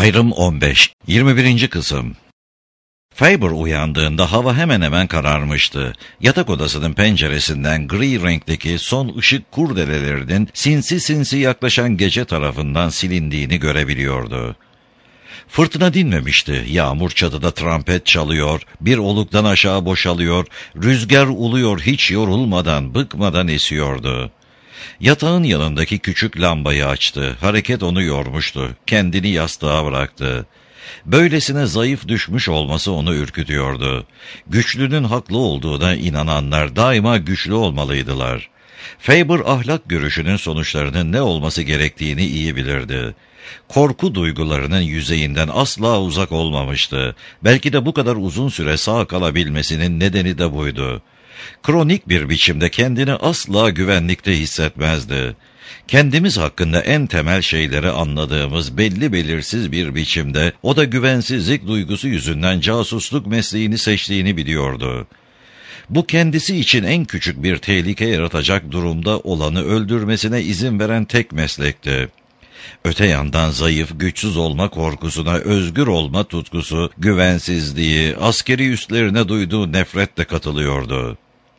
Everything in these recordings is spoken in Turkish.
Ayrım 15. 21. kısım. Faber uyandığında hava hemen hemen kararmıştı. Yatak odasının penceresinden gri renkteki son ışık kurdelelerinin sinsi sinsi yaklaşan gece tarafından silindiğini görebiliyordu. Fırtına dinmemişti. Yağmur çatıda trompet çalıyor, bir oluktan aşağı boşalıyor, rüzgar uluyor, hiç yorulmadan, bıkmadan esiyordu. Yatağın yanındaki küçük lambayı açtı. Hareket onu yormuştu. Kendini yastığa bıraktı. Böylesine zayıf düşmüş olması onu ürkütüyordu. Güçlünün haklı olduğuna inananlar daima güçlü olmalıydılar. Faber ahlak görüşünün sonuçlarının ne olması gerektiğini iyi bilirdi. Korku duygularının yüzeyinden asla uzak olmamıştı. Belki de bu kadar uzun süre sağ kalabilmesinin nedeni de buydu. Kronik bir biçimde kendini asla güvenlikte hissetmezdi. Kendimiz hakkında en temel şeyleri anladığımız belli belirsiz bir biçimde o da güvensizlik duygusu yüzünden casusluk mesleğini seçtiğini biliyordu. Bu kendisi için en küçük bir tehlike yaratacak durumda olanı öldürmesine izin veren tek meslekti. Öte yandan zayıf, güçsüz olma korkusuna özgür olma tutkusu, güvensizliği, askeri üstlerine duyduğu nefret de katılıyordu.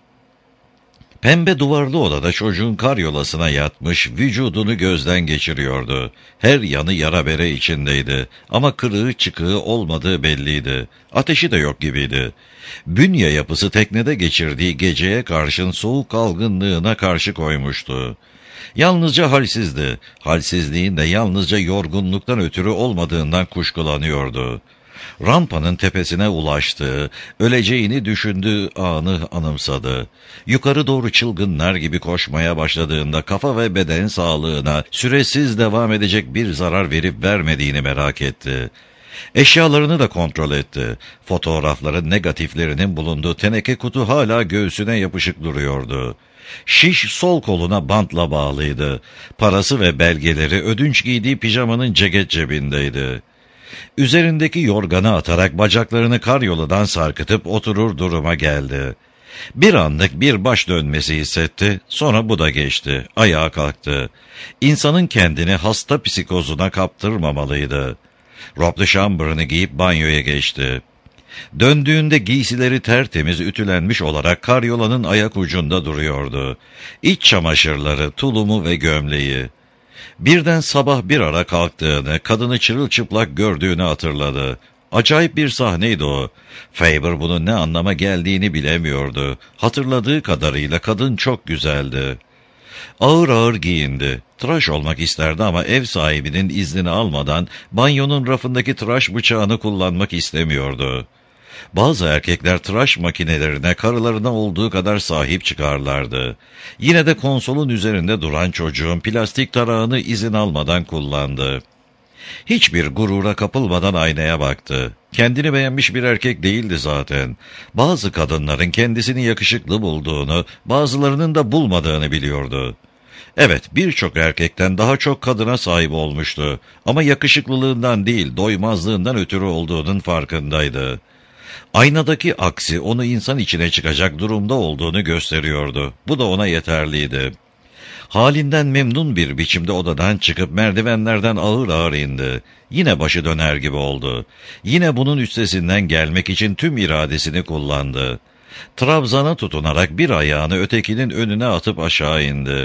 Pembe duvarlı odada çocuğun karyolasına yatmış, vücudunu gözden geçiriyordu. Her yanı yara bere içindeydi ama kırığı çıkığı olmadığı belliydi. Ateşi de yok gibiydi. Bünye yapısı teknede geçirdiği geceye karşın soğuk algınlığına karşı koymuştu. Yalnızca halsizdi. Halsizliğin de yalnızca yorgunluktan ötürü olmadığından kuşkulanıyordu. Rampanın tepesine ulaştığı, öleceğini düşündüğü anı anımsadı. Yukarı doğru çılgınlar gibi koşmaya başladığında kafa ve beden sağlığına süresiz devam edecek bir zarar verip vermediğini merak etti. Eşyalarını da kontrol etti. Fotoğrafların negatiflerinin bulunduğu teneke kutu hala göğsüne yapışık duruyordu. Şiş sol koluna bantla bağlıydı. Parası ve belgeleri ödünç giydiği pijamanın ceket cebindeydi. Üzerindeki yorganı atarak bacaklarını karyoladan sarkıtıp oturur duruma geldi. Bir anlık bir baş dönmesi hissetti, sonra bu da geçti. Ayağa kalktı. İnsanın kendini hasta psikozuna kaptırmamalıydı. Robe de chamber'ını giyip banyoya geçti. Döndüğünde giysileri tertemiz ütülenmiş olarak karyolanın ayak ucunda duruyordu. İç çamaşırları, tulumu ve gömleği. Birden sabah bir ara kalktığını, kadını çırılçıplak gördüğünü hatırladı. Acayip bir sahneydi o. Faber bunun ne anlama geldiğini bilemiyordu. Hatırladığı kadarıyla kadın çok güzeldi. Ağır ağır giyindi. Tıraş olmak isterdi ama ev sahibinin iznini almadan banyonun rafındaki tıraş bıçağını kullanmak istemiyordu. Bazı erkekler tıraş makinelerine karılarına olduğu kadar sahip çıkarlardı. Yine de konsolun üzerinde duran çocuğun plastik tarağını izin almadan kullandı. Hiçbir gurura kapılmadan aynaya baktı. Kendini beğenmiş bir erkek değildi zaten. Bazı kadınların kendisini yakışıklı bulduğunu, bazılarının da bulmadığını biliyordu. Evet, birçok erkekten daha çok kadına sahip olmuştu. Ama yakışıklılığından değil, doymazlığından ötürü olduğunun farkındaydı. Aynadaki aksi onu insan içine çıkacak durumda olduğunu gösteriyordu. Bu da ona yeterliydi. Halinden memnun bir biçimde odadan çıkıp merdivenlerden ağır ağır indi. Yine başı döner gibi oldu. Yine bunun üstesinden gelmek için tüm iradesini kullandı. Trabzana tutunarak bir ayağını ötekinin önüne atıp aşağı indi.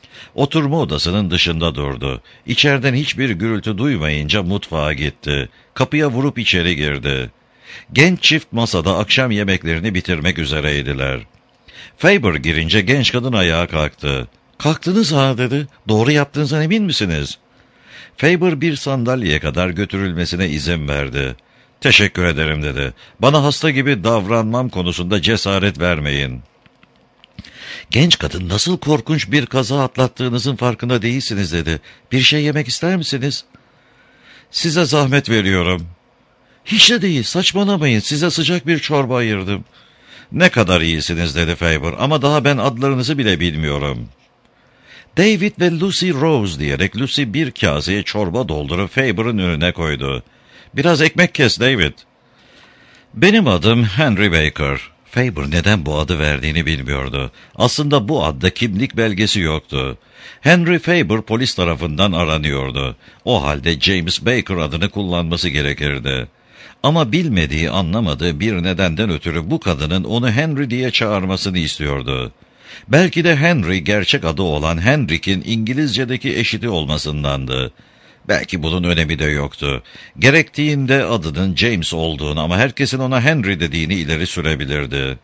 Oturma odasının dışında durdu. İçeriden hiçbir gürültü duymayınca mutfağa gitti. Kapıya vurup içeri girdi. Genç çift masada akşam yemeklerini bitirmek üzereydiler. Faber girince genç kadın ayağa kalktı. "Kalktınız ha," dedi. "Doğru yaptığınızdan emin misiniz?" Faber bir sandalyeye kadar götürülmesine izin verdi. "Teşekkür ederim," dedi. "Bana hasta gibi davranmam konusunda cesaret vermeyin." Genç kadın, "Nasıl korkunç bir kaza atlattığınızın farkında değilsiniz," dedi. "Bir şey yemek ister misiniz?" "Size zahmet veriyorum." "Hiç de değil, saçmalamayın, size sıcak bir çorba ayırdım." "Ne kadar iyisiniz," dedi Faber, "ama daha ben adlarınızı bile bilmiyorum." "David ve Lucy Rose," diyerek Lucy bir kaseye çorba doldurup Faber'ın önüne koydu. "Biraz ekmek kes David." "Benim adım Henry Baker." Faber neden bu adı verdiğini bilmiyordu. Aslında bu adda kimlik belgesi yoktu. Henry Faber polis tarafından aranıyordu. O halde James Baker adını kullanması gerekirdi. Ama bilmediği, anlamadığı bir nedenden ötürü bu kadının onu Henry diye çağırmasını istiyordu. Belki de Henry gerçek adı olan Henrik'in İngilizce'deki eşiti olmasındandı. Belki bunun önemi de yoktu. Gerektiğinde adının James olduğunu ama herkesin ona Henry dediğini ileri sürebilirdi.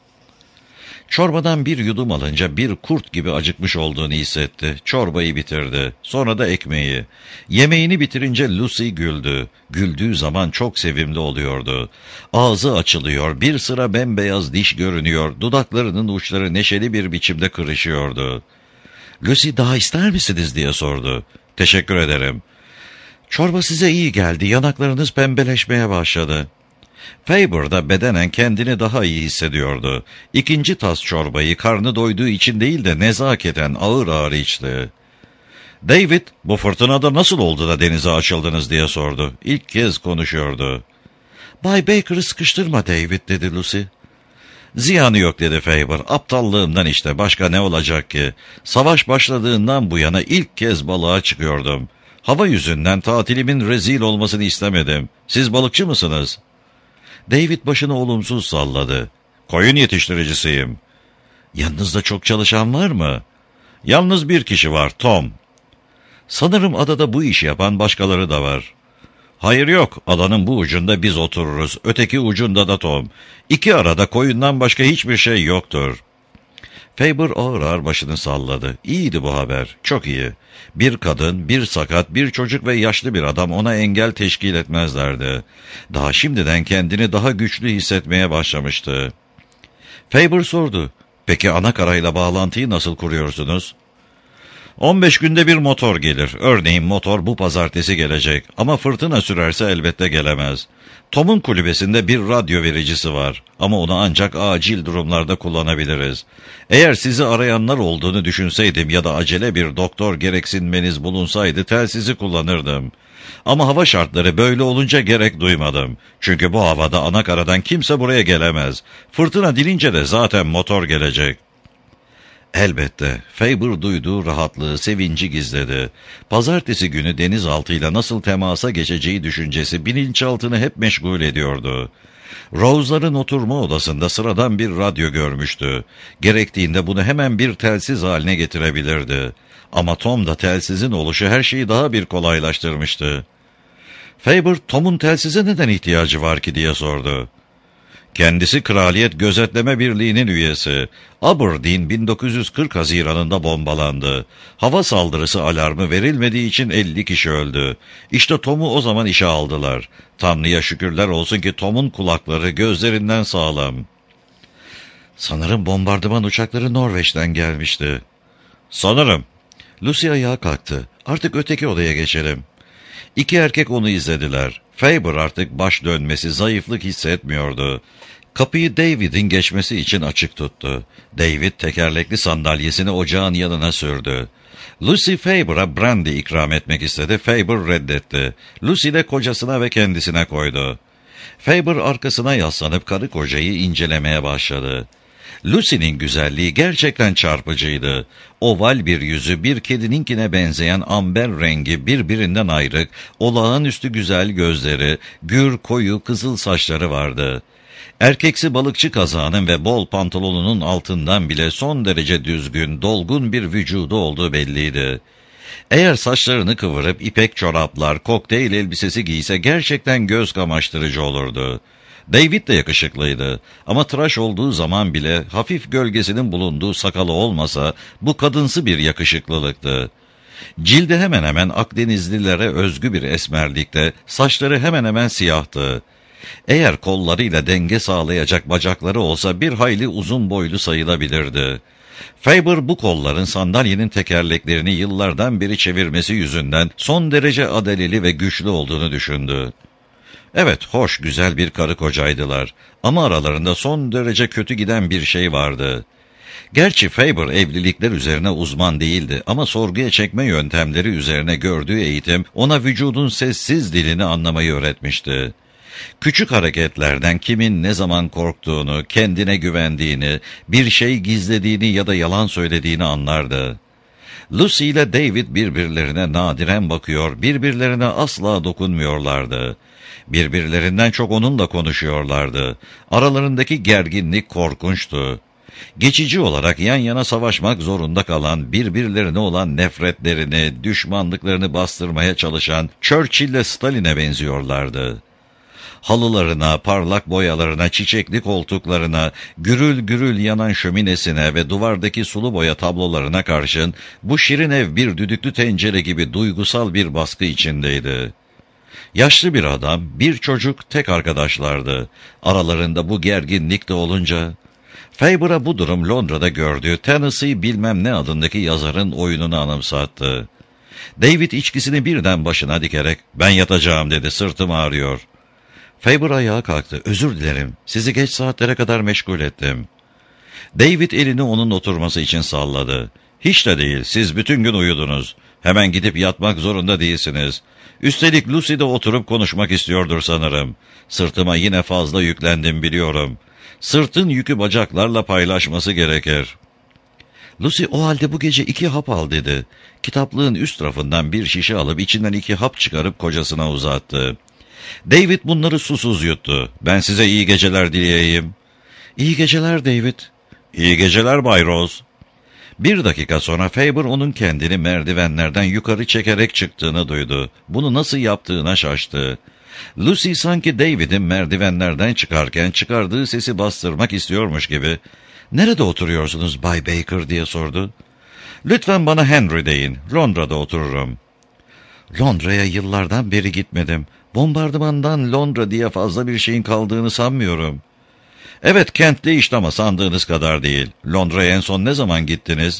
Çorbadan bir yudum alınca bir kurt gibi acıkmış olduğunu hissetti. Çorbayı bitirdi. Sonra da ekmeği. Yemeğini bitirince Lucy güldü. Güldüğü zaman çok sevimli oluyordu. Ağzı açılıyor, bir sıra bembeyaz diş görünüyor, dudaklarının uçları neşeli bir biçimde kırışıyordu. "Lucy, daha ister misiniz?" diye sordu. "Teşekkür ederim." "Çorba size iyi geldi, yanaklarınız pembeleşmeye başladı." Faber da bedenen kendini daha iyi hissediyordu. İkinci tas çorbayı karnı doyduğu için değil de nezaketen ağır ağır içti. "David, bu fırtınada nasıl oldu da denize açıldınız?" diye sordu. İlk kez konuşuyordu. "Bay Baker'ı sıkıştırma David," dedi Lucy. "Ziyanı yok," dedi Faber. "Aptallığımdan işte, başka ne olacak ki? Savaş başladığından bu yana ilk kez balığa çıkıyordum. Hava yüzünden tatilimin rezil olmasını istemedim. Siz balıkçı mısınız?" David başını olumsuz salladı. "Koyun yetiştiricisiyim." "Yanınızda çok çalışan var mı?" "Yalnız bir kişi var, Tom." "Sanırım adada bu işi yapan başkaları da var." "Hayır, yok. Adanın bu ucunda biz otururuz. Öteki ucunda da Tom. İki arada koyundan başka hiçbir şey yoktur." Faber ağır ağır başını salladı. İyiydi bu haber. Çok iyi. Bir kadın, bir sakat, bir çocuk ve yaşlı bir adam ona engel teşkil etmezlerdi. Daha şimdiden kendini daha güçlü hissetmeye başlamıştı. Faber sordu. "Peki ana karayla bağlantıyı nasıl kuruyorsunuz?" 15 günde bir motor gelir. Örneğin motor bu pazartesi gelecek. Ama fırtına sürerse elbette gelemez. Tom'un kulübesinde bir radyo vericisi var. Ama onu ancak acil durumlarda kullanabiliriz. Eğer sizi arayanlar olduğunu düşünseydim ya da acele bir doktor gereksinmeniz bulunsaydı telsizi kullanırdım. Ama hava şartları böyle olunca gerek duymadım. Çünkü bu havada ana karadan kimse buraya gelemez. Fırtına dinince de zaten motor gelecek. Elbette. Faber duyduğu rahatlığı, sevinci gizledi. Pazartesi günü denizaltıyla nasıl temasa geçeceği düşüncesi bilinçaltını hep meşgul ediyordu. Rose'ların oturma odasında sıradan bir radyo görmüştü. Gerektiğinde bunu hemen bir telsiz haline getirebilirdi. Ama Tom da telsizin oluşu her şeyi daha bir kolaylaştırmıştı. Faber, "Tom'un telsize neden ihtiyacı var ki?" diye sordu. "Kendisi Kraliyet Gözetleme Birliği'nin üyesi. Aberdeen 1940 Haziran'ında bombalandı. Hava saldırısı alarmı verilmediği için 50 kişi öldü. İşte Tom'u o zaman işe aldılar. Tanrı'ya şükürler olsun ki Tom'un kulakları gözlerinden sağlam." "Sanırım bombardıman uçakları Norveç'ten gelmişti." "Sanırım." Lucy ayağa kalktı. "Artık öteki odaya geçelim." İki erkek onu izlediler. Faber artık baş dönmesi, zayıflık hissetmiyordu. Kapıyı David'in geçmesi için açık tuttu. David tekerlekli sandalyesini ocağın yanına sürdü. Lucy Faber'a brandy ikram etmek istedi. Faber reddetti. Lucy de kocasına ve kendisine koydu. Faber arkasına yaslanıp karı kocayı incelemeye başladı. Lucy'nin güzelliği gerçekten çarpıcıydı. Oval bir yüzü, bir kedininkine benzeyen amber rengi, birbirinden ayrık, olağanüstü güzel gözleri, gür koyu kızıl saçları vardı. Erkeksi balıkçı kazağının ve bol pantolonunun altından bile son derece düzgün, dolgun bir vücudu olduğu belliydi. Eğer saçlarını kıvırıp ipek çoraplar, kokteyl elbisesi giyse gerçekten göz kamaştırıcı olurdu. David de yakışıklıydı ama tıraş olduğu zaman bile hafif gölgesinin bulunduğu sakalı olmasa bu kadınsı bir yakışıklılıktı. Cildi hemen hemen Akdenizlilere özgü bir esmerlikte, saçları hemen hemen siyahtı. Eğer kollarıyla denge sağlayacak bacakları olsa bir hayli uzun boylu sayılabilirdi. Faber bu kolların sandalyenin tekerleklerini yıllardan beri çevirmesi yüzünden son derece adeleli ve güçlü olduğunu düşündü. Evet, hoş, güzel bir karı kocaydılar ama aralarında son derece kötü giden bir şey vardı. Gerçi Faber evlilikler üzerine uzman değildi ama sorguya çekme yöntemleri üzerine gördüğü eğitim ona vücudun sessiz dilini anlamayı öğretmişti. Küçük hareketlerden kimin ne zaman korktuğunu, kendine güvendiğini, bir şey gizlediğini ya da yalan söylediğini anlardı. Lucy ile David birbirlerine nadiren bakıyor, birbirlerine asla dokunmuyorlardı. Birbirlerinden çok onunla konuşuyorlardı. Aralarındaki gerginlik korkunçtu. Geçici olarak yan yana savaşmak zorunda kalan, birbirlerine olan nefretlerini, düşmanlıklarını bastırmaya çalışan Churchill ile Stalin'e benziyorlardı. Halılarına, parlak boyalarına, çiçekli koltuklarına, gürül gürül yanan şöminesine ve duvardaki sulu boya tablolarına karşın bu şirin ev bir düdüklü tencere gibi duygusal bir baskı içindeydi. Yaşlı bir adam, bir çocuk tek arkadaşlardı. Aralarında bu gerginlik de olunca Faber'a bu durum Londra'da gördüğü Tennessee bilmem ne adındaki yazarın oyununu anımsattı. David içkisini birden başına dikerek "Ben yatacağım" dedi, "sırtım ağrıyor." Faber ayağa kalktı. "Özür dilerim, sizi geç saatlere kadar meşgul ettim." David elini onun oturması için salladı. "Hiç de değil, siz bütün gün uyudunuz. Hemen gidip yatmak zorunda değilsiniz. Üstelik Lucy de oturup konuşmak istiyordur sanırım. Sırtıma yine fazla yüklendim biliyorum. Sırtın yükü bacaklarla paylaşması gerekir." "Lucy, o halde bu gece 2 hap al" dedi. Kitaplığın üst rafından bir şişe alıp içinden 2 hap çıkarıp kocasına uzattı. David bunları susuz yuttu. "Ben size iyi geceler dileyeyim." "İyi geceler David." "İyi geceler Bay Rose." Bir dakika sonra Faber onun kendini merdivenlerden yukarı çekerek çıktığını duydu. Bunu nasıl yaptığına şaştı. Lucy sanki David'in merdivenlerden çıkarken çıkardığı sesi bastırmak istiyormuş gibi "Nerede oturuyorsunuz Bay Baker?" diye sordu. "Lütfen bana Henry deyin. Londra'da otururum." "Londra'ya yıllardan beri gitmedim. Bombardımandan Londra diye fazla bir şeyin kaldığını sanmıyorum." "Evet, kent değişti ama sandığınız kadar değil. Londra'ya en son ne zaman gittiniz?"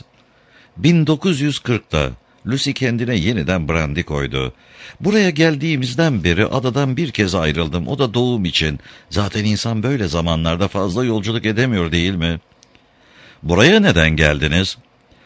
1940'ta. Lucy kendine yeniden brandy koydu. "Buraya geldiğimizden beri adadan bir kez ayrıldım. O da doğum için. Zaten insan böyle zamanlarda fazla yolculuk edemiyor değil mi?" "Buraya neden geldiniz?"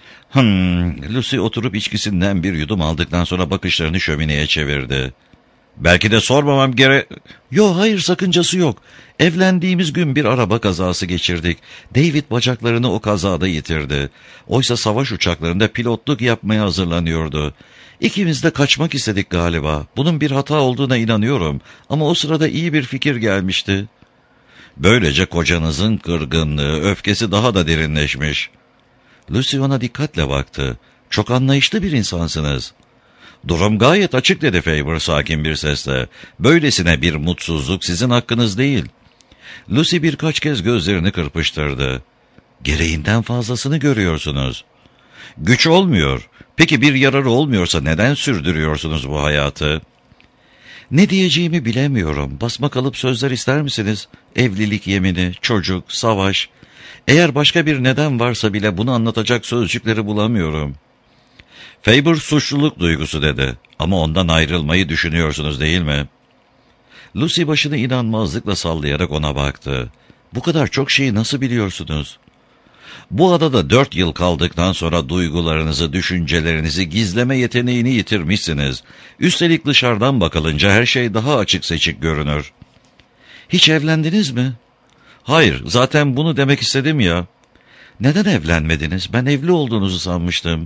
Lucy oturup içkisinden bir yudum aldıktan sonra bakışlarını şömineye çevirdi. "Belki de sormamam Yo, hayır, sakıncası yok. Evlendiğimiz gün bir araba kazası geçirdik. David bacaklarını o kazada yitirdi. Oysa savaş uçaklarında pilotluk yapmaya hazırlanıyordu. İkimiz de kaçmak istedik galiba. Bunun bir hata olduğuna inanıyorum. Ama o sırada iyi bir fikir gelmişti." Böylece kocanızın kırgınlığı, öfkesi daha da derinleşmiş. Lucy ona dikkatle baktı. "Çok anlayışlı bir insansınız." "Durum gayet açık" dedi Faber sakin bir sesle. "Böylesine bir mutsuzluk sizin hakkınız değil." Lucy birkaç kez gözlerini kırpıştırdı. "Gereğinden fazlasını görüyorsunuz." "Güç olmuyor. Peki bir yararı olmuyorsa neden sürdürüyorsunuz bu hayatı?" "Ne diyeceğimi bilemiyorum. Basmakalıp sözler ister misiniz? Evlilik yemini, çocuk, savaş. Eğer başka bir neden varsa bile bunu anlatacak sözcükleri bulamıyorum." Faber suçluluk duygusu dedi. "Ama ondan ayrılmayı düşünüyorsunuz değil mi?" Lucy başını inanmazlıkla sallayarak ona baktı. "Bu kadar çok şeyi nasıl biliyorsunuz?" "Bu adada 4 yıl kaldıktan sonra duygularınızı, düşüncelerinizi gizleme yeteneğini yitirmişsiniz. Üstelik dışarıdan bakılınca her şey daha açık seçik görünür." "Hiç evlendiniz mi?" "Hayır, zaten bunu demek istedim ya." "Neden evlenmediniz? Ben evli olduğunuzu sanmıştım."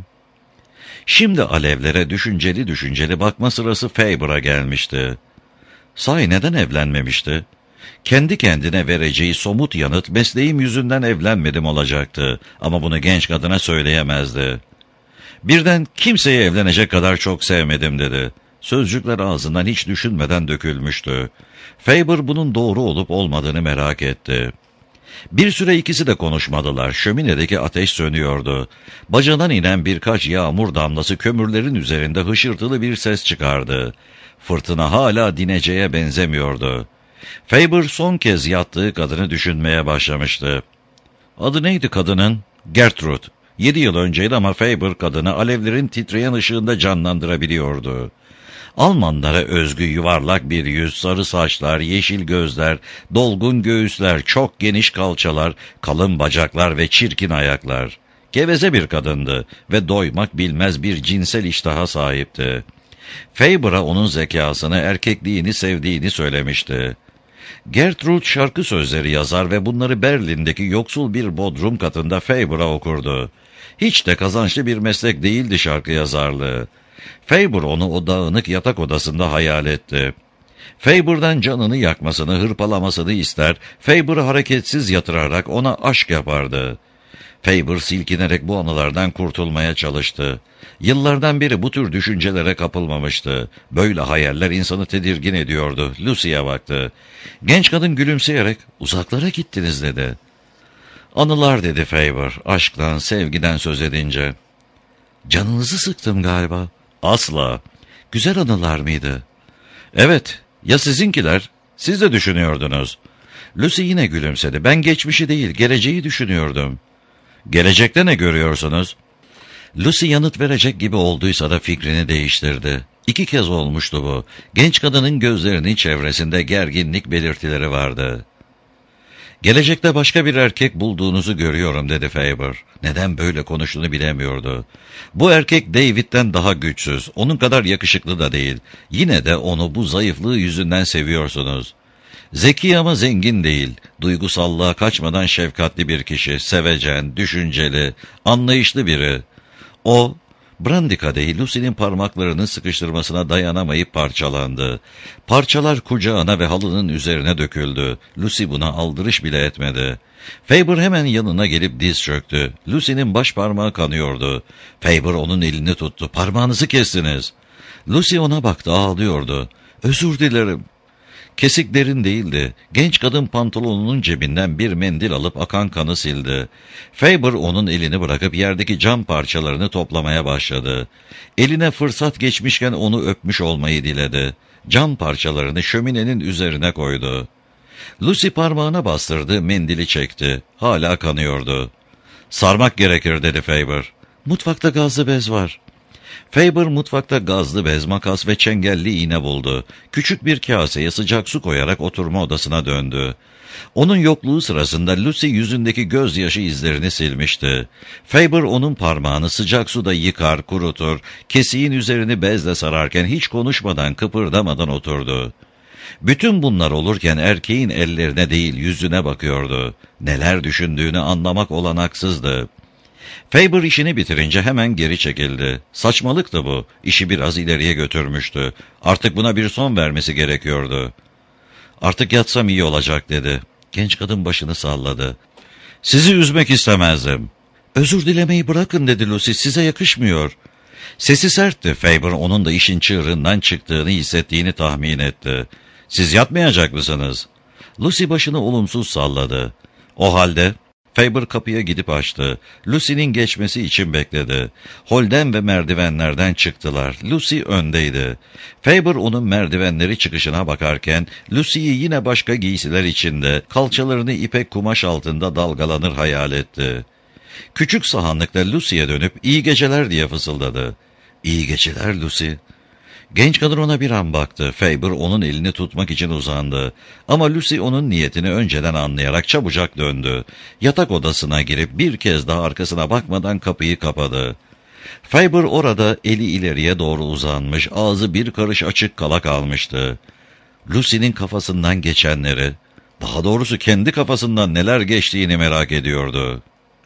Şimdi alevlere düşünceli düşünceli bakma sırası Faber'a gelmişti. Sahi neden evlenmemişti? Kendi kendine vereceği somut yanıt mesleğim yüzünden evlenmedim olacaktı. Ama bunu genç kadına söyleyemezdi. Birden "Kimseyi evlenecek kadar çok sevmedim" dedi. Sözcükler ağzından hiç düşünmeden dökülmüştü. Faber bunun doğru olup olmadığını merak etti. Bir süre ikisi de konuşmadılar. Şöminedeki ateş sönüyordu. Bacadan inen birkaç yağmur damlası kömürlerin üzerinde hışırtılı bir ses çıkardı. Fırtına hala dineceğe benzemiyordu. Faber son kez yattığı kadını düşünmeye başlamıştı. Adı neydi kadının? Gertrude. 7 yıl önceydi ama Faber kadını alevlerin titreyen ışığında canlandırabiliyordu. Almanlara özgü yuvarlak bir yüz, sarı saçlar, yeşil gözler, dolgun göğüsler, çok geniş kalçalar, kalın bacaklar ve çirkin ayaklar. Geveze bir kadındı ve doymak bilmez bir cinsel iştaha sahipti. Faber'a onun zekasını, erkekliğini sevdiğini söylemişti. Gertrude şarkı sözleri yazar ve bunları Berlin'deki yoksul bir bodrum katında Faber'a okurdu. Hiç de kazançlı bir meslek değildi şarkı yazarlığı. Faber onu o dağınık yatak odasında hayal etti. Faber'dan canını yakmasını, hırpalamasını ister, Faber'ı hareketsiz yatırarak ona aşk yapardı. Faber silkinerek bu anılardan kurtulmaya çalıştı. Yıllardan beri bu tür düşüncelere kapılmamıştı. Böyle hayaller insanı tedirgin ediyordu. Lucy'ye baktı. Genç kadın gülümseyerek, "Uzaklara gittiniz," dedi. "Anılar," dedi Faber, aşktan, sevgiden söz edince. "Canınızı sıktım galiba." "Asla." "Güzel anılar mıydı?" "Evet. Ya sizinkiler? Siz de düşünüyordunuz." Lucy yine gülümsedi. "Ben geçmişi değil, geleceği düşünüyordum." "Gelecekte ne görüyorsunuz?" Lucy yanıt verecek gibi olduysa da fikrini değiştirdi. 2 kez olmuştu bu. Genç kadının gözlerinin çevresinde gerginlik belirtileri vardı. "Gelecekte başka bir erkek bulduğunuzu görüyorum," dedi Faber. Neden böyle konuştuğunu bilemiyordu. Bu erkek David'den daha güçsüz, onun kadar yakışıklı da değil. Yine de onu bu zayıflığı yüzünden seviyorsunuz. Zeki ama zengin değil, duygusallığa kaçmadan şefkatli bir kişi, sevecen, düşünceli, anlayışlı biri. O, brandy kadehi Lucy'nin parmaklarını sıkıştırmasına dayanamayıp parçalandı. Parçalar kucağına ve halının üzerine döküldü. Lucy buna aldırış bile etmedi. Faber hemen yanına gelip diz çöktü. Lucy'nin baş parmağı kanıyordu. Faber onun elini tuttu. "Parmağınızı kestiniz." Lucy ona baktı, ağlıyordu. "Özür dilerim." Kesik derin değildi. Genç kadın pantolonunun cebinden bir mendil alıp akan kanı sildi. Faber onun elini bırakıp yerdeki cam parçalarını toplamaya başladı. Eline fırsat geçmişken onu öpmüş olmayı diledi. Cam parçalarını şöminenin üzerine koydu. Lucy parmağına bastırdı, mendili çekti. Hala kanıyordu. "Sarmak gerekir," dedi Faber. "Mutfakta gazlı bez var." Faber mutfakta gazlı bez, makas ve çengelli iğne buldu. Küçük bir kaseye sıcak su koyarak oturma odasına döndü. Onun yokluğu sırasında Lucy yüzündeki gözyaşı izlerini silmişti. Faber onun parmağını sıcak suda yıkar, kurutur, kesiğin üzerini bezle sararken hiç konuşmadan, kıpırdamadan oturdu. Bütün bunlar olurken erkeğin ellerine değil yüzüne bakıyordu. Neler düşündüğünü anlamak olanaksızdı. Faber işini bitirince hemen geri çekildi. Saçmalıktı bu. İşi biraz ileriye götürmüştü. Artık buna bir son vermesi gerekiyordu. "Artık yatsam iyi olacak," dedi. Genç kadın başını salladı. "Sizi üzmek istemezdim." "Özür dilemeyi bırakın," dedi Lucy. "Size yakışmıyor." Sesi sertti. Faber onun da işin çığırından çıktığını hissettiğini tahmin etti. "Siz yatmayacak mısınız?" Lucy başını olumsuz salladı. "O halde..." Faber kapıya gidip açtı. Lucy'nin geçmesi için bekledi. Holden ve merdivenlerden çıktılar. Lucy öndeydi. Faber onun merdivenleri çıkışına bakarken Lucy'yi yine başka giysiler içinde, kalçalarını ipek kumaş altında dalgalanır hayal etti. Küçük sahanlıkta Lucy'ye dönüp "İyi geceler," diye fısıldadı. "İyi geceler Lucy." Genç kadın ona bir an baktı. Faber onun elini tutmak için uzandı. Ama Lucy onun niyetini önceden anlayarak çabucak döndü. Yatak odasına girip bir kez daha arkasına bakmadan kapıyı kapadı. Faber orada eli ileriye doğru uzanmış, ağzı bir karış açık kala kalmıştı. Lucy'nin kafasından geçenleri, daha doğrusu kendi kafasından neler geçtiğini merak ediyordu.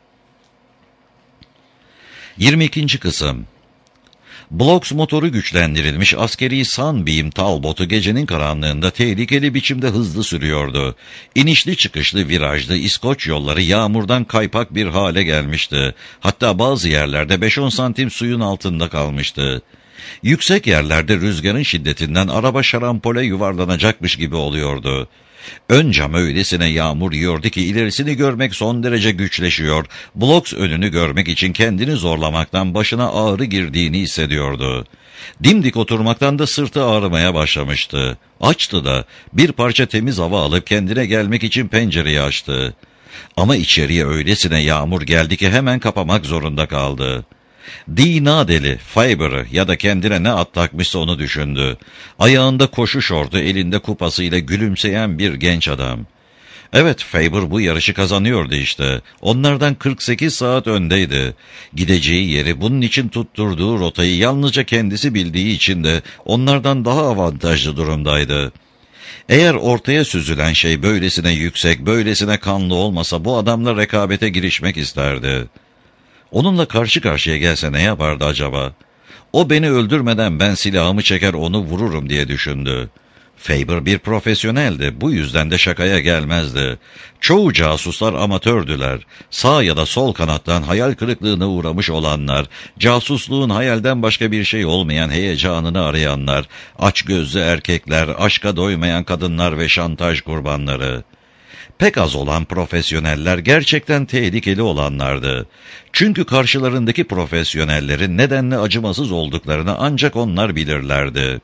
22. Kısım. Blocks motoru güçlendirilmiş askeri Sunbeam Talbot'u gecenin karanlığında tehlikeli biçimde hızlı sürüyordu. İnişli çıkışlı virajlı İskoç yolları yağmurdan kaypak bir hale gelmişti. Hatta bazı yerlerde 5-10 santim suyun altında kalmıştı. Yüksek yerlerde rüzgarın şiddetinden araba şarampole yuvarlanacakmış gibi oluyordu. Ön cam öylesine yağmur yiyordu ki ilerisini görmek son derece güçleşiyor. Blocks önünü görmek için kendini zorlamaktan başına ağrı girdiğini hissediyordu. Dimdik oturmaktan da sırtı ağrımaya başlamıştı. Açtı da bir parça temiz hava alıp kendine gelmek için pencereyi açtı. Ama içeriye öylesine yağmur geldi ki hemen kapamak zorunda kaldı. Dinadeli, Faber'ı ya da kendine ne at takmışsa onu düşündü. Ayağında koşu şortu, elinde kupasıyla gülümseyen bir genç adam. Evet, Faber bu yarışı kazanıyordu işte. Onlardan 48 saat öndeydi. Gideceği yeri, bunun için tutturduğu rotayı yalnızca kendisi bildiği için de onlardan daha avantajlı durumdaydı. Eğer ortaya süzülen şey böylesine yüksek, böylesine kanlı olmasa bu adamla rekabete girişmek isterdi. Onunla karşı karşıya gelse ne yapardı acaba? O beni öldürmeden ben silahımı çeker onu vururum diye düşündü. Faber bir profesyoneldi, bu yüzden de şakaya gelmezdi. Çoğu casuslar amatördüler. Sağ ya da sol kanattan hayal kırıklığına uğramış olanlar, casusluğun hayalden başka bir şey olmayan heyecanını arayanlar, açgözlü erkekler, aşka doymayan kadınlar ve şantaj kurbanları. Pek az olan profesyoneller gerçekten tehlikeli olanlardı. Çünkü karşılarındaki profesyonellerin nedenle acımasız olduklarını ancak onlar bilirlerdi.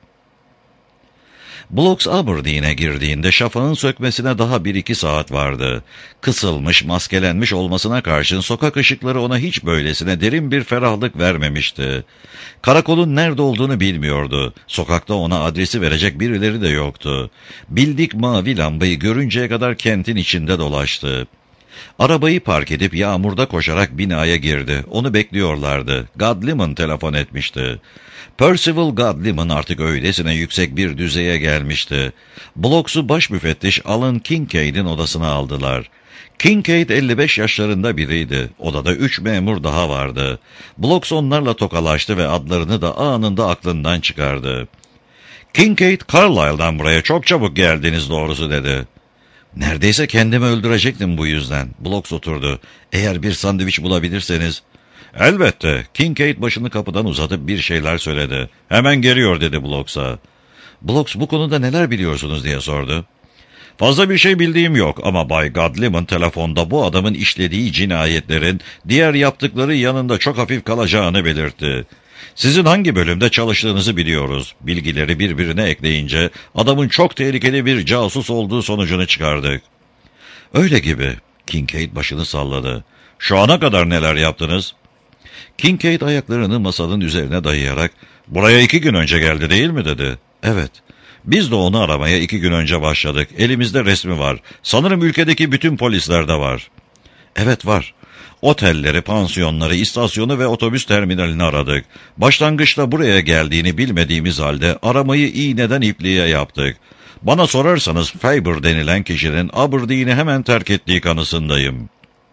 Blocks Aberdeen'e girdiğinde şafağın sökmesine daha 1-2 saat vardı. Kısılmış, maskelenmiş olmasına karşın sokak ışıkları ona hiç böylesine derin bir ferahlık vermemişti. Karakolun nerede olduğunu bilmiyordu. Sokakta ona adresi verecek birileri de yoktu. Bildik mavi lambayı görünceye kadar kentin içinde dolaştı. Arabayı park edip yağmurda koşarak binaya girdi. Onu bekliyorlardı. Godliman telefon etmişti. Percival Godliman artık öylesine yüksek bir düzeye gelmişti. Blocks'u baş müfettiş Alan Kincaid'in odasına aldılar. Kincaid 55 yaşlarında biriydi. Odada 3 memur daha vardı. Blocks onlarla tokalaştı ve adlarını da anında aklından çıkardı. Kincaid, Carlisle'dan buraya çok çabuk geldiniz doğrusu dedi. Neredeyse kendimi öldürecektim bu yüzden. Blocks oturdu. Eğer bir sandviç bulabilirseniz. Elbette. Kincaid başını kapıdan uzatıp bir şeyler söyledi. Hemen geliyor dedi Blocks'a. Blocks bu konuda neler biliyorsunuz diye sordu. Fazla bir şey bildiğim yok ama Bay Godliman telefonda bu adamın işlediği cinayetlerin diğer yaptıkları yanında çok hafif kalacağını belirtti. Sizin hangi bölümde çalıştığınızı biliyoruz. Bilgileri birbirine ekleyince adamın çok tehlikeli bir casus olduğu sonucunu çıkardık. Öyle gibi. Kincaid başını salladı. Şu ana kadar neler yaptınız? Kincaid ayaklarını masanın üzerine dayayarak buraya 2 gün önce geldi değil mi dedi. Evet. Biz de onu aramaya 2 gün önce başladık. Elimizde resmi var. Sanırım ülkedeki bütün polislerde var. Evet var. Otelleri, pansiyonları, istasyonu ve otobüs terminalini aradık. Başlangıçta buraya geldiğini bilmediğimiz halde aramayı iğneden ipliğe yaptık. Bana sorarsanız Faber denilen kişinin Aberdeen'i hemen terk ettiği kanısındayım.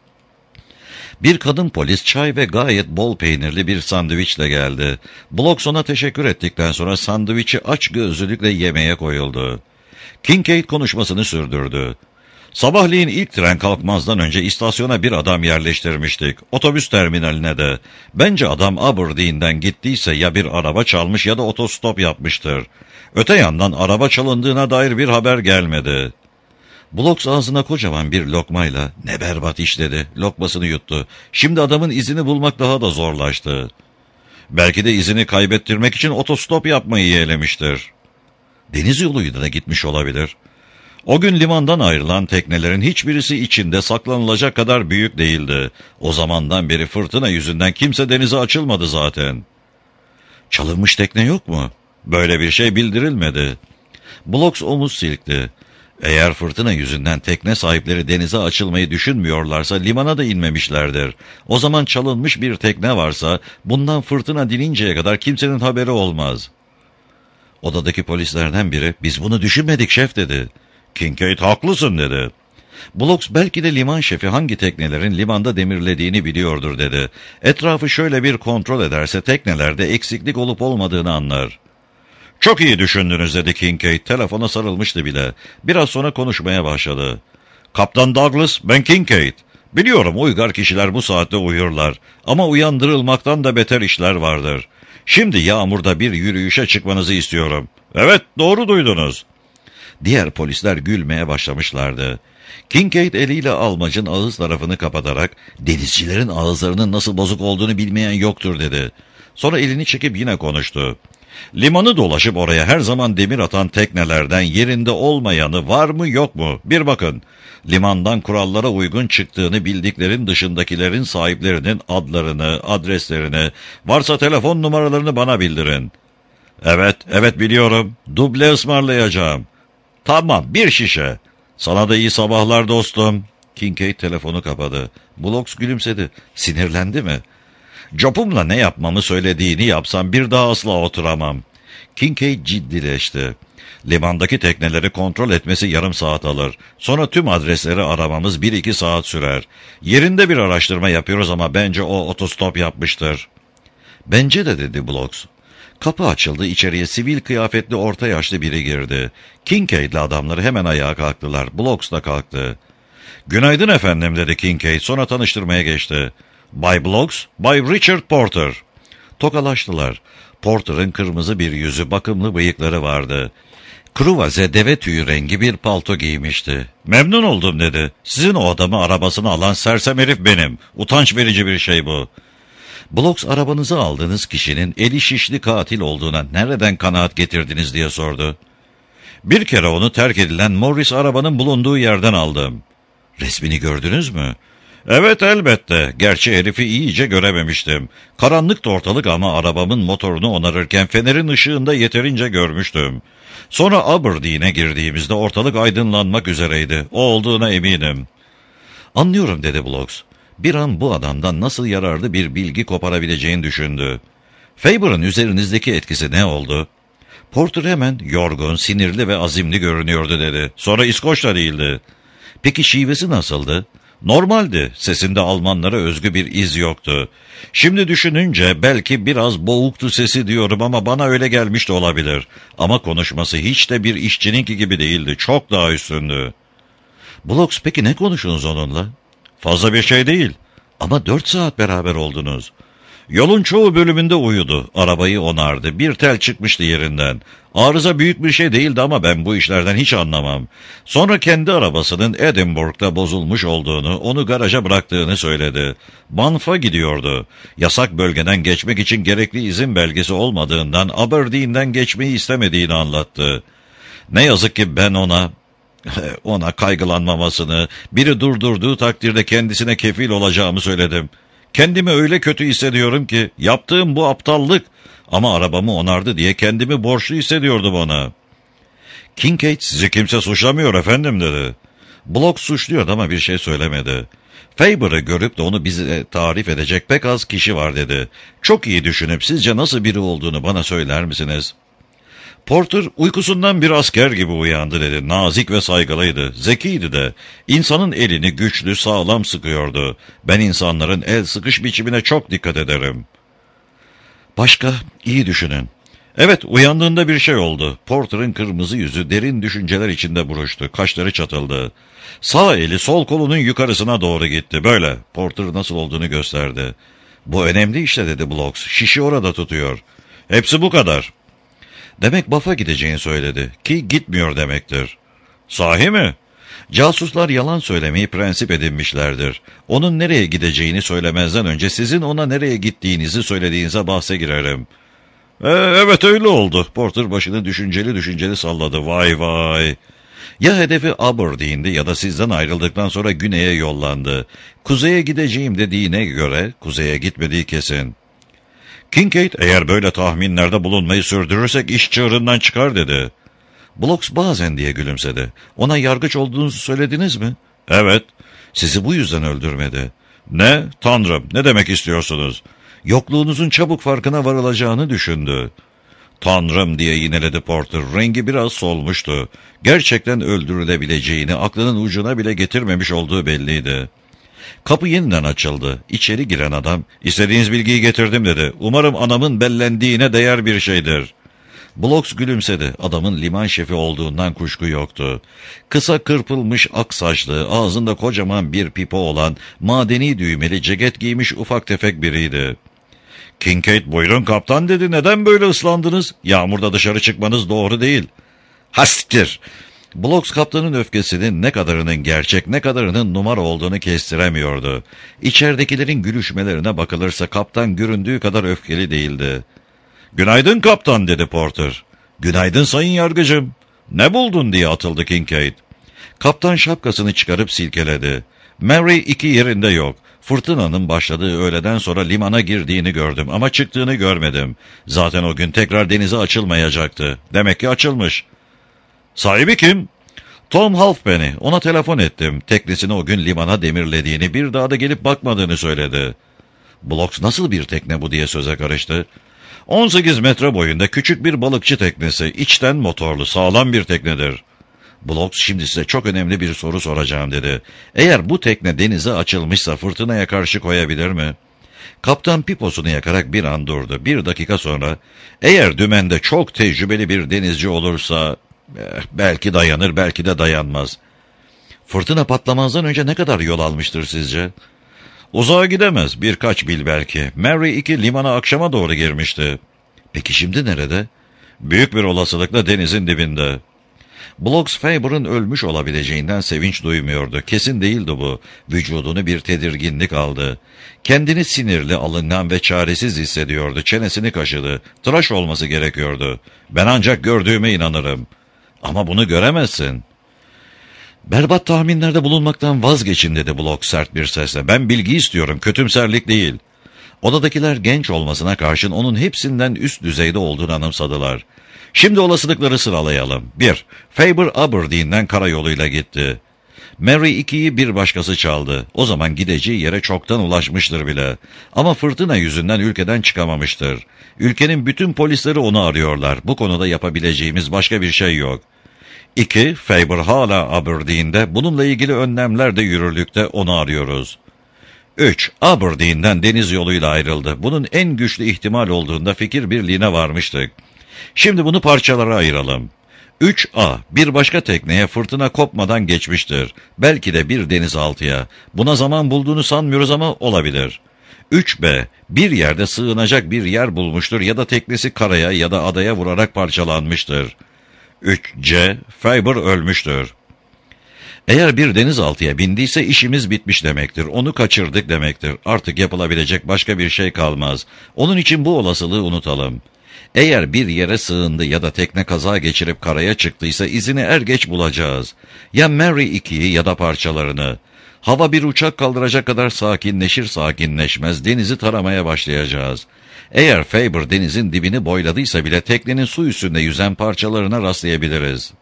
Bir kadın polis çay ve gayet bol peynirli bir sandviçle geldi. Blocks ona teşekkür ettikten sonra sandviçi açgözlülükle yemeye koyuldu. Kincaid konuşmasını sürdürdü. Sabahleyin ilk tren kalkmazdan önce istasyona bir adam yerleştirmiştik. Otobüs terminaline de. Bence adam Aberdeen'den gittiyse ya bir araba çalmış ya da otostop yapmıştır. Öte yandan araba çalındığına dair bir haber gelmedi. Blocks ağzına kocaman bir lokmayla "Ne berbat iş" dedi. Lokmasını yuttu. Şimdi adamın izini bulmak daha da zorlaştı. Belki de izini kaybettirmek için otostop yapmayı yeğlemiştir. Deniz yoluyla da gitmiş olabilir. O gün limandan ayrılan teknelerin hiçbirisi içinde saklanılacak kadar büyük değildi. O zamandan beri fırtına yüzünden kimse denize açılmadı zaten. Çalınmış tekne yok mu? Böyle bir şey bildirilmedi. Blocks omuz silkti. Eğer fırtına yüzünden tekne sahipleri denize açılmayı düşünmüyorlarsa limana da inmemişlerdir. O zaman çalınmış bir tekne varsa bundan fırtına dininceye kadar kimsenin haberi olmaz. Odadaki polislerden biri "Biz bunu düşünmedik şef" dedi. Kincaid haklısın dedi. Blocks belki de liman şefi hangi teknelerin limanda demirlediğini biliyordur dedi. Etrafı şöyle bir kontrol ederse teknelerde eksiklik olup olmadığını anlar. Çok iyi düşündünüz dedi Kincaid. Telefona sarılmıştı bile. Biraz sonra konuşmaya başladı. Kaptan Douglas, ben Kincaid. Biliyorum uygar kişiler bu saatte uyurlar. Ama uyandırılmaktan da beter işler vardır. Şimdi yağmurda bir yürüyüşe çıkmanızı istiyorum. Evet, doğru duydunuz. Diğer polisler gülmeye başlamışlardı. Kincaid eliyle almacın ağız tarafını kapatarak "Denizcilerin ağızlarının nasıl bozuk olduğunu bilmeyen yoktur" dedi. Sonra elini çekip yine konuştu. Limanı dolaşıp oraya her zaman demir atan teknelerden yerinde olmayanı var mı yok mu? Bir bakın. Limandan kurallara uygun çıktığını bildiklerin dışındakilerin sahiplerinin adlarını, adreslerini, varsa telefon numaralarını bana bildirin. Evet biliyorum. Duble ısmarlayacağım. Tamam, bir şişe. Sana da iyi sabahlar dostum. Kincaid telefonu kapadı. Blocks gülümsedi. Sinirlendi mi? Job'umla ne yapmamı söylediğini yapsam bir daha asla oturamam. Kincaid ciddileşti. Limandaki tekneleri kontrol etmesi yarım saat alır. Sonra tüm adresleri aramamız 1-2 saat sürer. Yerinde bir araştırma yapıyoruz ama bence o otostop yapmıştır. Bence de, dedi Bloggs. Kapı açıldı, içeriye sivil kıyafetli orta yaşlı biri girdi. Kincaid'le adamları hemen ayağa kalktılar. Bloggs da kalktı. "Günaydın efendim," dedi Kincaid, sonra tanıştırmaya geçti. "Bay Bloggs, Bay Richard Porter." Tokalaştılar. Porter'ın kırmızı bir yüzü, bakımlı bıyıkları vardı. Kruvaze deve tüyü rengi bir palto giymişti. "Memnun oldum," dedi. "Sizin o adamı arabasına alan sersem herif benim. Utanç verici bir şey bu." Bloggs, arabanızı aldığınız kişinin eli şişli katil olduğuna nereden kanaat getirdiniz diye sordu. "Bir kere onu terk edilen Morris arabanın bulunduğu yerden aldım." "Resmini gördünüz mü?" "Evet, elbette. Gerçi herifi iyice görememiştim. Karanlıktı ortalık ama arabamın motorunu onarırken fenerin ışığında yeterince görmüştüm. Sonra Aberdeen'e girdiğimizde ortalık aydınlanmak üzereydi. O olduğuna eminim." "Anlıyorum," dedi Bloggs. Bir an bu adamdan nasıl yararlı bir bilgi koparabileceğini düşündü. "Faber'ın üzerinizdeki etkisi ne oldu?" Porter hemen yorgun, sinirli ve azimli görünüyordu, dedi. "Sonra İskoç da değildi." "Peki şivesi nasıldı?" "Normaldi. Sesinde Almanlara özgü bir iz yoktu. Şimdi düşününce belki biraz boğuktu sesi diyorum ama bana öyle gelmiş de olabilir. Ama konuşması hiç de bir işçininki gibi değildi. Çok daha üstündü." "Bloggs, peki ne konuştunuz onunla?" "Fazla bir şey değil." "Ama 4 saat beraber oldunuz." "Yolun çoğu bölümünde uyudu. Arabayı onardı. Bir tel çıkmıştı yerinden. Arıza büyük bir şey değildi ama ben bu işlerden hiç anlamam. Sonra kendi arabasının Edinburgh'da bozulmuş olduğunu, onu garaja bıraktığını söyledi. Banff'a gidiyordu. Yasak bölgeden geçmek için gerekli izin belgesi olmadığından Aberdeen'den geçmeyi istemediğini anlattı. Ne yazık ki ben ona kaygılanmamasını, biri durdurduğu takdirde kendisine kefil olacağımı söyledim. Kendimi öyle kötü hissediyorum ki, yaptığım bu aptallık, ama arabamı onardı diye kendimi borçlu hissediyordum ona." "Kincaid sizi kimse suçlamıyor efendim," dedi. Bloggs suçluyordu ama bir şey söylemedi. "Faber'ı görüp de onu bize tarif edecek pek az kişi var," dedi. "Çok iyi düşünüp sizce nasıl biri olduğunu bana söyler misiniz?" Porter uykusundan bir asker gibi uyandı, dedi. "Nazik ve saygılıydı. Zekiydi de. İnsanın elini güçlü, sağlam sıkıyordu. Ben insanların el sıkış biçimine çok dikkat ederim." "Başka? İyi düşünün." "Evet, uyandığında bir şey oldu." Porter'ın kırmızı yüzü derin düşünceler içinde buruştu. Kaşları çatıldı. "Sağ eli sol kolunun yukarısına doğru gitti. Böyle." Porter nasıl olduğunu gösterdi. "Bu önemli işte," dedi Bloggs. "Şişi orada tutuyor." "Hepsi bu kadar." "Demek Baff'a gideceğini söyledi. Ki gitmiyor demektir." "Sahi mi?" "Casuslar yalan söylemeyi prensip edinmişlerdir. Onun nereye gideceğini söylemezden önce sizin ona nereye gittiğinizi söylediğinize bahse girerim." Evet, öyle oldu." Porter başını düşünceli salladı. "Vay vay." "Ya hedefi Aberdeen'di ya da sizden ayrıldıktan sonra güneye yollandı. Kuzeye gideceğim dediğine göre kuzeye gitmediği kesin." "Kincaid, eğer böyle tahminlerde bulunmayı sürdürürsek iş çığırından çıkar," dedi. Bloggs bazen diye gülümsedi. "Ona yargıç olduğunuzu söylediniz mi?" "Evet." "Sizi bu yüzden öldürmedi." "Ne? Tanrım, ne demek istiyorsunuz?" "Yokluğunuzun çabuk farkına varılacağını düşündü." "Tanrım," diye yineledi Porter. Rengi biraz solmuştu. Gerçekten öldürülebileceğini aklının ucuna bile getirmemiş olduğu belliydi. Kapı yeniden açıldı. İçeri giren adam, "İstediğiniz bilgiyi getirdim," dedi. "Umarım anamın bellendiğine değer bir şeydir." Bloggs gülümsedi. Adamın liman şefi olduğundan kuşku yoktu. Kısa kırpılmış ak saçlı, ağzında kocaman bir pipo olan, madeni düğmeli ceket giymiş ufak tefek biriydi. "Kincaid, buyurun kaptan," dedi. "Neden böyle ıslandınız? Yağmurda dışarı çıkmanız doğru değil." "Hastir!" Bloggs kaptanın öfkesinin ne kadarının gerçek, ne kadarının numara olduğunu kestiremiyordu. İçeridekilerin gülüşmelerine bakılırsa kaptan göründüğü kadar öfkeli değildi. "Günaydın kaptan," dedi Porter. "Günaydın sayın yargıcım." "Ne buldun?" diye atıldı Kincaid. Kaptan şapkasını çıkarıp silkeledi. "Mary 2 yerinde yok. Fırtınanın başladığı öğleden sonra limana girdiğini gördüm ama çıktığını görmedim. Zaten o gün tekrar denize açılmayacaktı. Demek ki açılmış." "Sahibi kim?" "Tom Halfpenny. Ona telefon ettim. Teknesini o gün limana demirlediğini, bir daha da gelip bakmadığını söyledi." Bloggs, "Nasıl bir tekne bu?" diye söze karıştı. 18 metre boyunda küçük bir balıkçı teknesi, içten motorlu, sağlam bir teknedir. Blocks, şimdi size çok önemli bir soru soracağım dedi. Eğer bu tekne denize açılmışsa fırtınaya karşı koyabilir mi? Kaptan piposunu yakarak bir an durdu. 1 dakika sonra, eğer dümende çok tecrübeli bir denizci olursa, belki dayanır, belki de dayanmaz. Fırtına patlamazdan önce ne kadar yol almıştır sizce? Uzağa gidemez, birkaç mil belki. Mary 2 limana akşama doğru girmişti. Peki şimdi nerede? Büyük bir olasılıkla denizin dibinde. Blocks, Faber'ın ölmüş olabileceğinden sevinç duymuyordu. Kesin değildi bu. Vücudunu bir tedirginlik aldı. Kendini sinirli, alıngan ve çaresiz hissediyordu. Çenesini kaşıdı. Tıraş olması gerekiyordu. Ben ancak gördüğüme inanırım. Ama bunu göremezsin. Berbat tahminlerde bulunmaktan vazgeçin dedi Blocks sert bir sesle. Ben bilgi istiyorum, kötümserlik değil. Odadakiler genç olmasına karşın onun hepsinden üst düzeyde olduğunu anımsadılar. Şimdi olasılıkları sıralayalım. 1. Faber Aberdeen'den karayoluyla gitti. Mary 2'yi bir başkası çaldı. O zaman gideceği yere çoktan ulaşmıştır bile. Ama fırtına yüzünden ülkeden çıkamamıştır. Ülkenin bütün polisleri onu arıyorlar. Bu konuda yapabileceğimiz başka bir şey yok. 2. Faber hala Aberdeen'de. Bununla ilgili önlemler de yürürlükte, onu arıyoruz. 3. Aberdeen'den deniz yoluyla ayrıldı. Bunun en güçlü ihtimal olduğunda fikir birliğine varmıştık. Şimdi bunu parçalara ayıralım. 3A. Bir başka tekneye fırtına kopmadan geçmiştir. Belki de bir denizaltıya. Buna zaman bulduğunu sanmıyoruz ama olabilir. 3B. Bir yerde sığınacak bir yer bulmuştur ya da teknesi karaya ya da adaya vurarak parçalanmıştır. 3C. Faber ölmüştür. Eğer bir denizaltıya bindiyse işimiz bitmiş demektir. Onu kaçırdık demektir. Artık yapılabilecek başka bir şey kalmaz. Onun için bu olasılığı unutalım. Eğer bir yere sığındı ya da tekne kaza geçirip karaya çıktıysa izini er geç bulacağız. Ya Mary 2'yi ya da parçalarını. Hava bir uçak kaldıracak kadar sakinleşir sakinleşmez denizi taramaya başlayacağız. Eğer Faber denizin dibini boyladıysa bile teknenin su üstünde yüzen parçalarına rastlayabiliriz.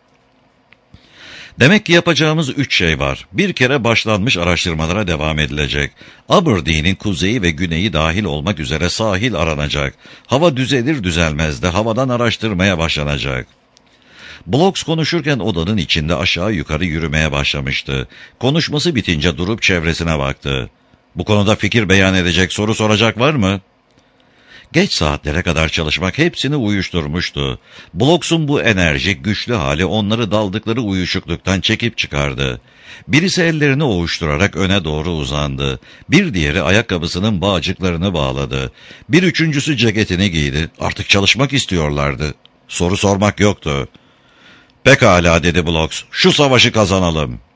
Demek ki yapacağımız 3 şey var. Bir kere başlanmış araştırmalara devam edilecek. Aberdeen'in kuzeyi ve güneyi dahil olmak üzere sahil aranacak. Hava düzelir düzelmez de havadan araştırmaya başlanacak. Blocks konuşurken odanın içinde aşağı yukarı yürümeye başlamıştı. Konuşması bitince durup çevresine baktı. Bu konuda fikir beyan edecek, soru soracak var mı? Geç saatlere kadar çalışmak hepsini uyuşturmuştu. Blocks'un bu enerjik, güçlü hali onları daldıkları uyuşukluktan çekip çıkardı. Birisi ellerini ovuşturarak öne doğru uzandı. Bir diğeri ayakkabısının bağcıklarını bağladı. Bir üçüncüsü ceketini giydi. Artık çalışmak istiyorlardı. Soru sormak yoktu. Pekala dedi Blocks, şu savaşı kazanalım.